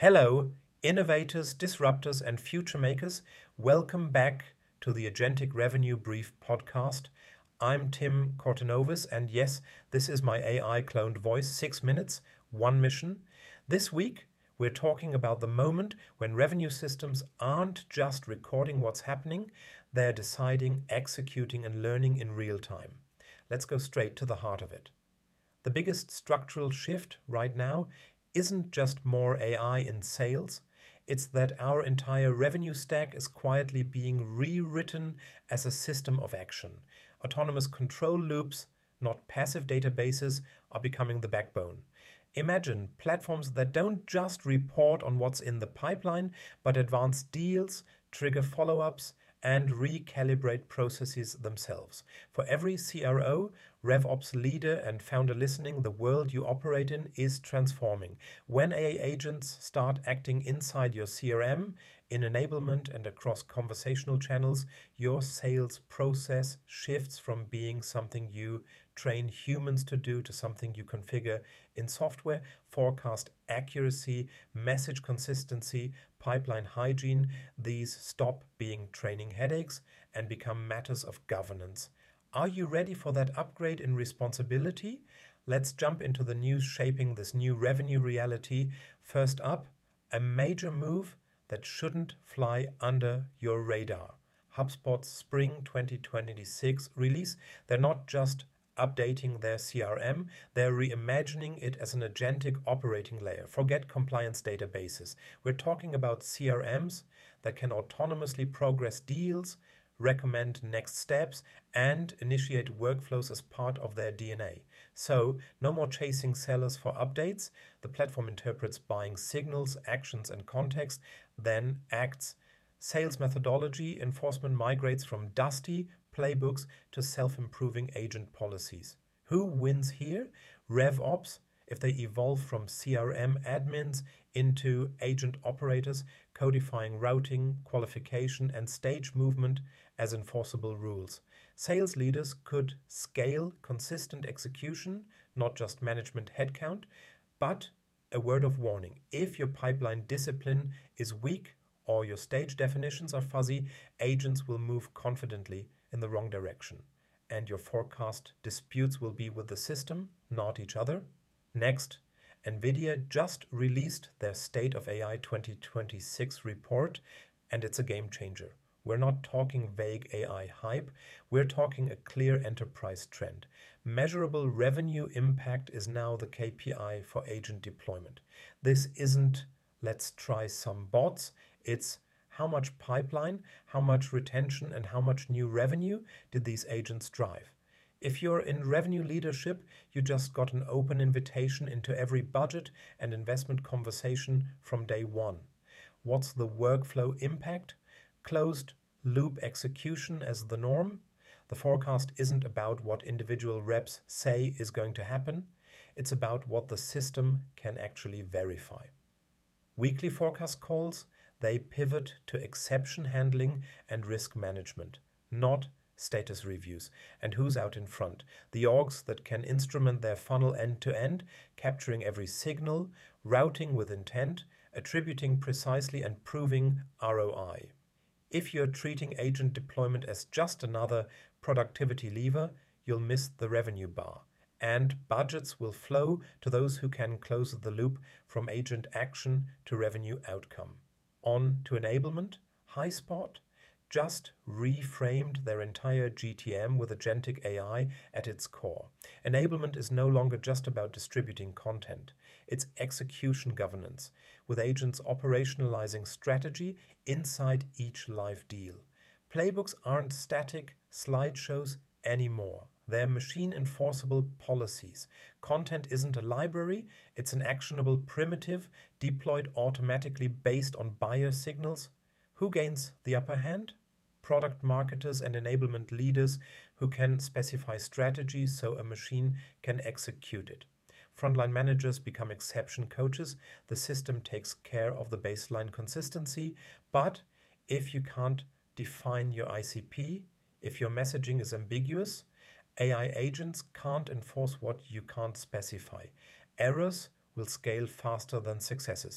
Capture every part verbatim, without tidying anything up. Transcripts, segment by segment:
Hello, innovators, disruptors, and future makers. Welcome back to the Agentic Revenue Brief podcast. I'm Tim Kortenovis, and yes, this is my A I cloned voice. Six minutes, one mission. This week, we're talking about the moment when revenue systems aren't just recording what's happening, they're deciding, executing, and learning in real time. Let's go straight to the heart of it. The biggest structural shift right now isn't just more A I in sales, it's that our entire revenue stack is quietly being rewritten as a system of action. Autonomous control loops, not passive databases, are becoming the backbone. Imagine platforms that don't just report on what's in the pipeline, but advance deals, trigger follow-ups, and recalibrate processes themselves. For every C R O, RevOps leader, and founder listening, the world you operate in is transforming. When A I agents start acting inside your C R M, in enablement and across conversational channels, your sales process shifts from being something you train humans to do to something you configure in software. Forecast accuracy, message consistency, pipeline hygiene, these stop being training headaches and become matters of governance. Are you ready for that upgrade in responsibility? Let's jump into the news shaping this new revenue reality. First up, a major move that shouldn't fly under your radar. HubSpot's Spring twenty twenty-six release. They're not just updating their C R M, they're reimagining it as an agentic operating layer. Forget compliance databases. We're talking about C R Ms that can autonomously progress deals, recommend next steps, and initiate workflows as part of their D N A. So, no more chasing sellers for updates. The platform interprets buying signals, actions, and context, then acts. Sales methodology enforcement migrates from dusty playbooks to self-improving agent policies. Who wins here? RevOps, if they evolve from C R M admins into agent operators, codifying routing, qualification, and stage movement as enforceable rules. Sales leaders could scale consistent execution, not just management headcount, but a word of warning. If your pipeline discipline is weak or your stage definitions are fuzzy, agents will move confidently in the wrong direction, and your forecast disputes will be with the system, not each other. Next, NVIDIA just released their State of A I twenty twenty-six report, and it's a game changer. We're not talking vague A I hype, we're talking a clear enterprise trend. Measurable revenue impact is now the K P I for agent deployment. This isn't let's try some bots, it's how much pipeline, how much retention, and how much new revenue did these agents drive? If you're in revenue leadership, you just got an open invitation into every budget and investment conversation from day one. What's the workflow impact? Closed loop execution as the norm. The forecast isn't about what individual reps say is going to happen. It's about what the system can actually verify. Weekly forecast calls, they pivot to exception handling and risk management, not status reviews. And who's out in front? The orgs that can instrument their funnel end to end, capturing every signal, routing with intent, attributing precisely, and proving R O I. If you're treating agent deployment as just another productivity lever, you'll miss the revenue bar. And budgets will flow to those who can close the loop from agent action to revenue outcome. On to enablement, HighSpot just reframed their entire G T M with agentic A I at its core. Enablement is no longer just about distributing content. It's execution governance, with agents operationalizing strategy inside each live deal. Playbooks aren't static slideshows anymore. They're machine-enforceable policies. Content isn't a library, it's an actionable primitive deployed automatically based on buyer signals. Who gains the upper hand? Product marketers and enablement leaders who can specify strategies so a machine can execute it. Frontline managers become exception coaches. The system takes care of the baseline consistency, but if you can't define your I C P, if your messaging is ambiguous, A I agents can't enforce what you can't specify. Errors will scale faster than successes.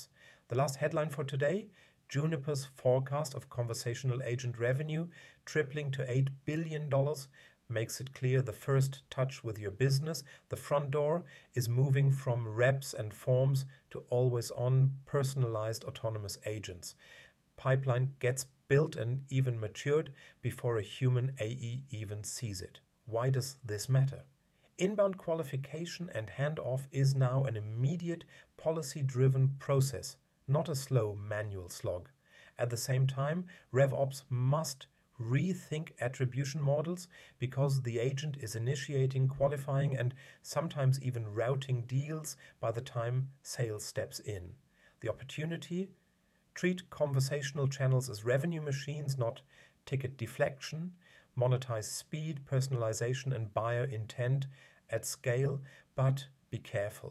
The last headline for today: Juniper's forecast of conversational agent revenue tripling to eight billion dollars makes it clear the first touch with your business, the front door, is moving from reps and forms to always-on personalized autonomous agents. Pipeline gets built and even matured before a human A E even sees it. Why does this matter? Inbound qualification and handoff is now an immediate policy-driven process, not a slow manual slog. At the same time, RevOps must rethink attribution models because the agent is initiating, qualifying, and sometimes even routing deals by the time sales steps in. The opportunity: treat conversational channels as revenue machines, not ticket deflection. Monetize speed, personalization, and buyer intent at scale, but be careful.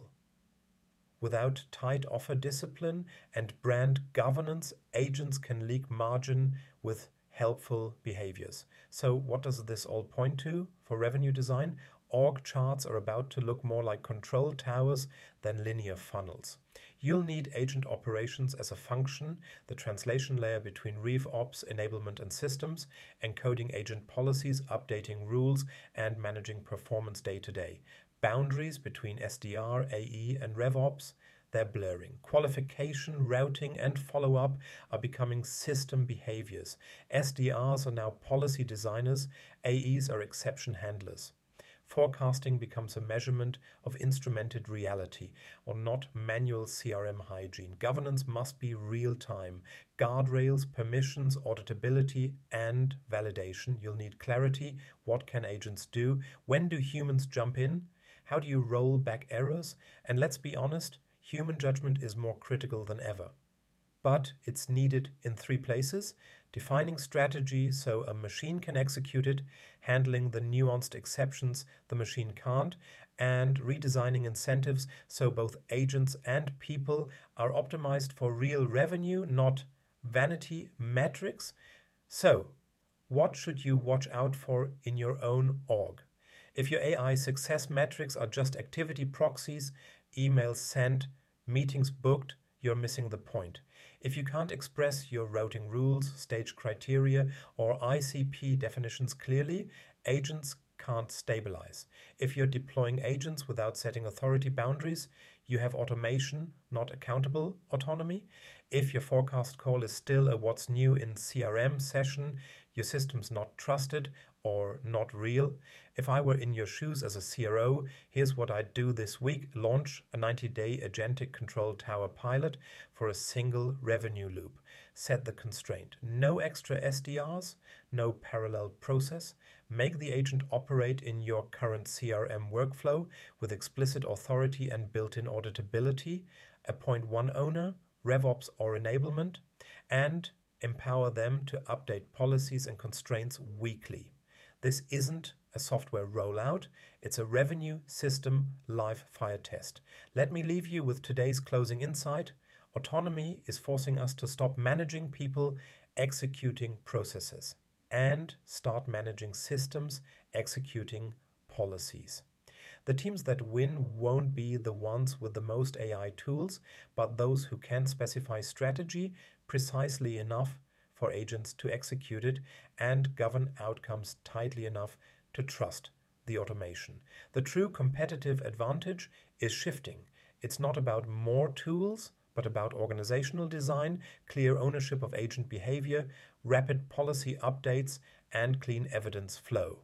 Without tight offer discipline and brand governance, agents can leak margin with helpful behaviors. So what does this all point to for revenue design? Org charts are about to look more like control towers than linear funnels. You'll need agent operations as a function, the translation layer between RevOps, enablement, and systems, encoding agent policies, updating rules, and managing performance day to day. Boundaries between S D R, A E, and RevOps, they're blurring. Qualification, routing, and follow-up are becoming system behaviors. S D Rs are now policy designers, A Es are exception handlers. Forecasting becomes a measurement of instrumented reality, or not manual C R M hygiene. Governance must be real-time. Guardrails, permissions, auditability, and validation. You'll need clarity. What can agents do? When do humans jump in? How do you roll back errors? And let's be honest, human judgment is more critical than ever. But it's needed in three places: defining strategy so a machine can execute it, handling the nuanced exceptions the machine can't, and redesigning incentives so both agents and people are optimized for real revenue, not vanity metrics. So, what should you watch out for in your own org? If your A I success metrics are just activity proxies, emails sent, meetings booked, you're missing the point. If you can't express your routing rules, stage criteria, or I C P definitions clearly, agents can't stabilize. If you're deploying agents without setting authority boundaries, you have automation, not accountable autonomy. If your forecast call is still a what's new in C R M session, your system's not trusted or not real. If I were in your shoes as a C R O, here's what I'd do this week: launch a ninety-day agentic control tower pilot for a single revenue loop. Set the constraint: no extra S D Rs, no parallel process. Make the agent operate in your current C R M workflow with explicit authority and built-in auditability. Appoint one owner, RevOps or enablement, and empower them to update policies and constraints weekly. This isn't a software rollout, it's a revenue system live fire test. Let me leave you with today's closing insight. Autonomy is forcing us to stop managing people executing processes and start managing systems executing policies. The teams that win won't be the ones with the most A I tools, but those who can specify strategy precisely enough for agents to execute it and govern outcomes tightly enough to trust the automation. The true competitive advantage is shifting. It's not about more tools, but about organizational design, clear ownership of agent behavior, rapid policy updates, and clean evidence flow.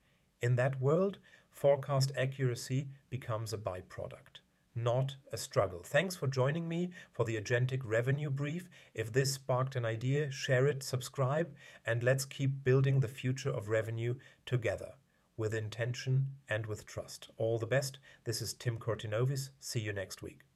In that world, forecast accuracy becomes a byproduct, not a struggle. Thanks for joining me for the Agentic Revenue Brief. If this sparked an idea, share it, subscribe, and let's keep building the future of revenue together, with intention and with trust. All the best. This is Tim Kortinovis. See you next week.